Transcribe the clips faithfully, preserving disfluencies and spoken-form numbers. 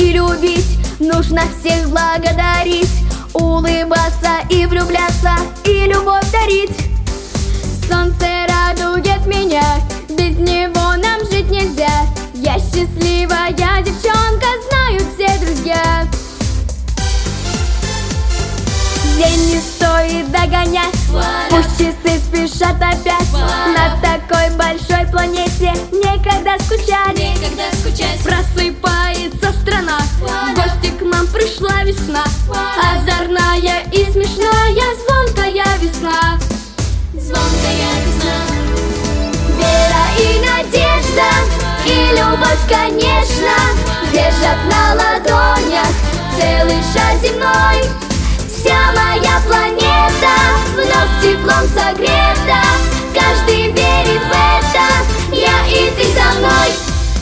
и любить, нужно всех благодарить, улыбаться и влюбляться, и любовь дарить. Солнце радует меня, без него нам жить нельзя. Я счастливая девчонка, знают все друзья. День не стоит догонять, пусть часы спешат опять. На такой большой планете некогда скучать. Некогда скучать. Просыпается страна, в гости к нам пришла весна. Озорная и смешная, звонкая весна. Звонкая весна. Вера и надежда, и любовь, конечно, держат на ладонях целый шар земной. Вся моя планета вновь теплом согрета, каждый верит в это, я и ты со мной.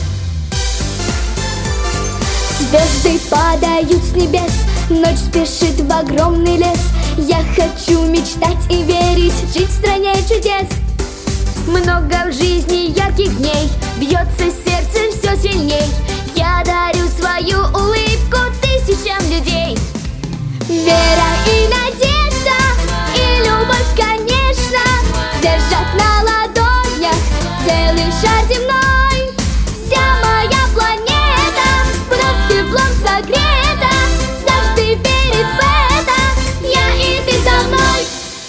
Звезды падают с небес, ночь спешит в огромный лес. Я хочу мечтать и верить, жить в стране чудес. Много в жизни ярких дней, бьется сердце все сильней. Я дарю свою улыбку тысячам людей. Вера и надежда, и любовь, конечно, держат на ладонях целый шар земной. Вся моя планета вновь теплом согрета, каждый верит в это, я и ты со мной.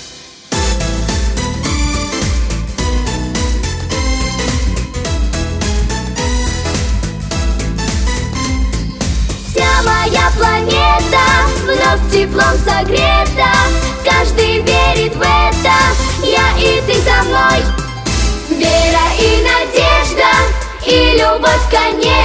Вся моя планета вновь теплом согрета, каждый верит в это, я и ты со мной. Вера и надежда, и любовь, конечно.